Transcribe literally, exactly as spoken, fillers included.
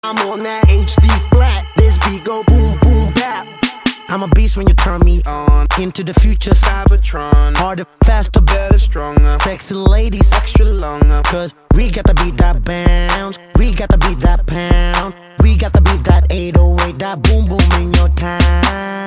I'm on that H D flat. This beat go boom boom bap. I'm a beast when you turn me on. Into the future, Cybertron. Harder, faster, better, stronger. Sexy ladies, extra longer. Cause we got to beat that bounce. We got to beat that pound. We got to beat that eight oh eight. That boom boom in your town.